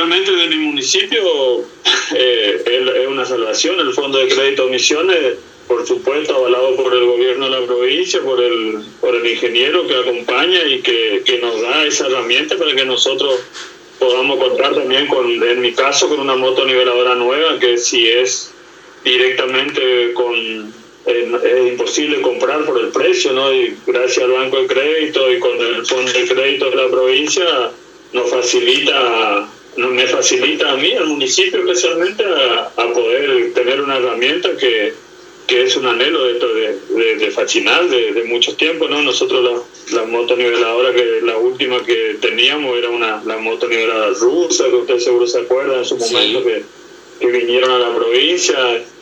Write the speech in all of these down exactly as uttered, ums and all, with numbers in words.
realmente de mi municipio eh, es una salvación. El Fondo de Crédito Misiones, por supuesto, avalado por el gobierno de la provincia, por el por el ingeniero que acompaña y que, que nos da esa herramienta para que nosotros podamos contar también, con, en mi caso, con una motoniveladora nueva, que si es directamente con... Eh, es imposible comprar por el precio, ¿no? Y gracias al Banco de Crédito y con el Fondo de Crédito de la provincia nos facilita, nos, me facilita a mí, al municipio especialmente, a, a poder tener una herramienta que, que es un anhelo de, de, de, de Fachinal de, de muchos tiempos, ¿no? Nosotros la, la motoniveladora, que la última que teníamos era una la motoniveladora rusa, que ustedes seguro se acuerdan en su momento, sí, que, que vinieron a la provincia.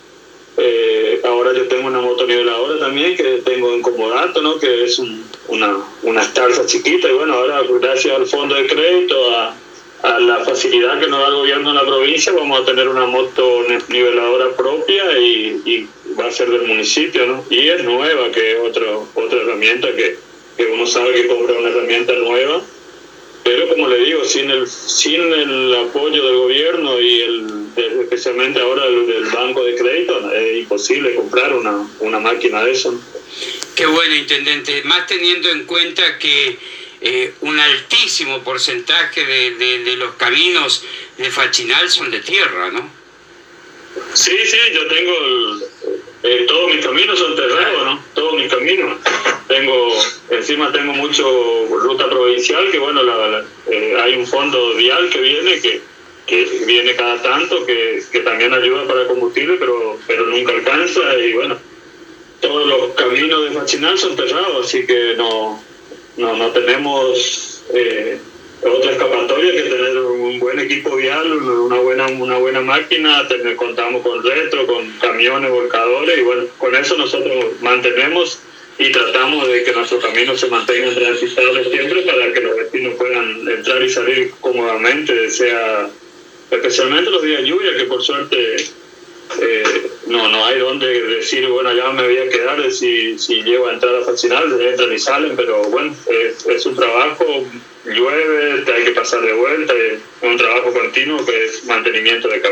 Eh, ahora yo tengo una motoniveladora también que tengo en comodato, ¿no? Que es un, una unas tarzas chiquitas, y bueno, ahora gracias al Fondo de Crédito, a, a la facilidad que nos da el gobierno de la provincia, vamos a tener una motoniveladora propia y, y va a ser del municipio, ¿no? Y es nueva, que es otro, otra herramienta que, que uno sabe que compra una herramienta nueva, pero como le digo, sin el sin el apoyo del gobierno y el especialmente ahora del, del Banco de Crédito, es imposible comprar una, una máquina de eso. Qué bueno, intendente, más teniendo en cuenta que eh, un altísimo porcentaje de, de, de los caminos de Fachinal son de tierra, ¿no? Sí, sí, yo tengo el, eh, todos mis caminos son terrenos, ¿no? Todos mis caminos. Tengo, encima tengo mucho ruta provincial, que bueno, la, la, eh, hay un fondo vial que viene, que, que viene cada tanto, que, que también ayuda para combustible, pero, pero nunca alcanza, y bueno, todos los caminos de Fachinal son terrados, así que no, no, no tenemos eh, otra escapatoria que tener un buen equipo vial, una buena, una buena máquina. Tener, contamos con retro, con camiones, volcadores, y bueno, con eso nosotros mantenemos y tratamos de que nuestros caminos se mantengan transitables siempre para que los vecinos puedan entrar y salir cómodamente, sea especialmente los días de lluvia, que por suerte eh, no no hay donde decir, bueno, ya me voy a quedar si, si llego a entrar a Fachinal, entran y salen, pero bueno, es, es un trabajo, llueve, te hay que pasar de vuelta, es un trabajo continuo que es mantenimiento de camino.